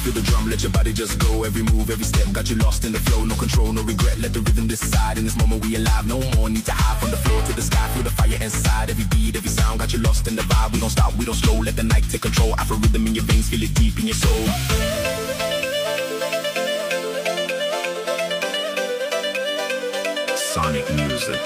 feel the drum, let your body just go. Every move, every step, got you lost in the flow. No control, no regret, let the rhythm decide. In this moment we alive, no more need to hide. From the floor to the sky, feel the fire inside. Every beat, every sound, got you lost in the vibe. We don't stop, we don't slow, let the night take control. Afro rhythm in your veins, feel it deep in your soul. Sonic music.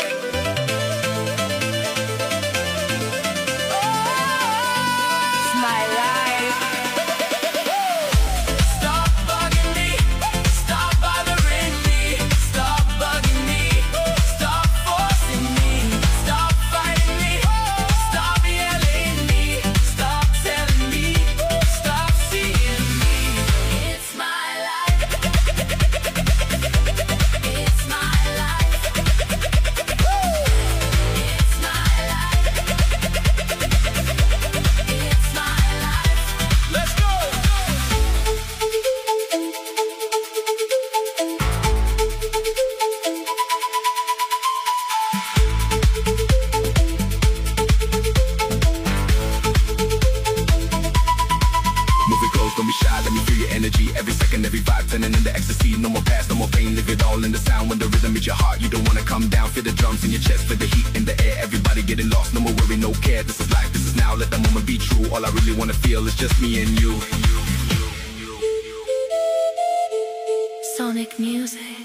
Don't be shy, let me feel your energy. Every second, every vibe, turning into ecstasy. No more past, no more pain, live it all in the sound. When the rhythm hits your heart, you don't wanna come down. Feel the drums in your chest, feel the heat in the air. Everybody getting lost, no more worry, no care. This is life, this is now, let the moment be true. All I really wanna feel is just me and you. Sonic music.